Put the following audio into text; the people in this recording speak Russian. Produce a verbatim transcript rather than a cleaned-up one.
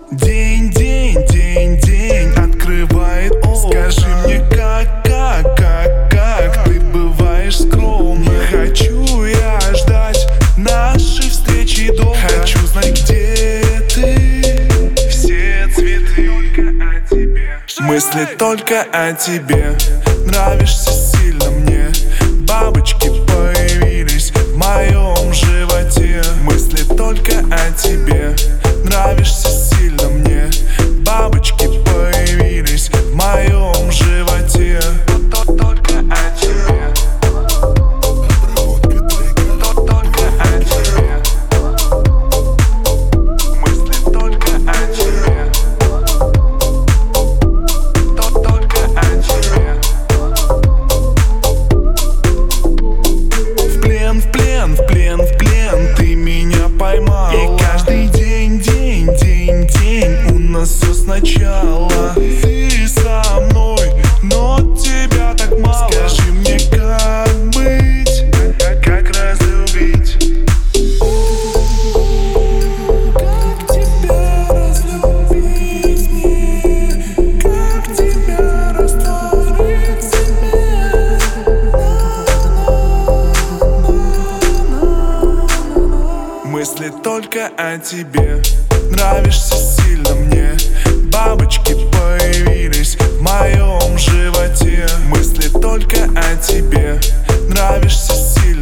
День, день, день, день открывает окна. Скажи мне, как, как, как, как ты бываешь скромна. Не хочу я ждать нашей встречи долго. Хочу знать, где ты. Все цветы только о тебе. Мысли только о тебе. Нравишься сильно мне. Бабочки появились в моем животе. Мысли только о тебе. Нравишься сильно мне. Бабочки появились в моем животе. Только о тебе. Только о тебе. Мысли только о тебе. Только о тебе. В плен, в плен, в плен, в плен ты меня поймала. И каждый день, день, день, день у нас все сначала. Ты со мной, но тебя так мало. Скажи мне, как быть, как разлюбить? Как тебя разлюбить мне? Как тебя растворить в себе? Мысли только о тебе. Нравишься сильно мне. Бабочки появились в моем животе. Мысли только о тебе. Нравишься сильно.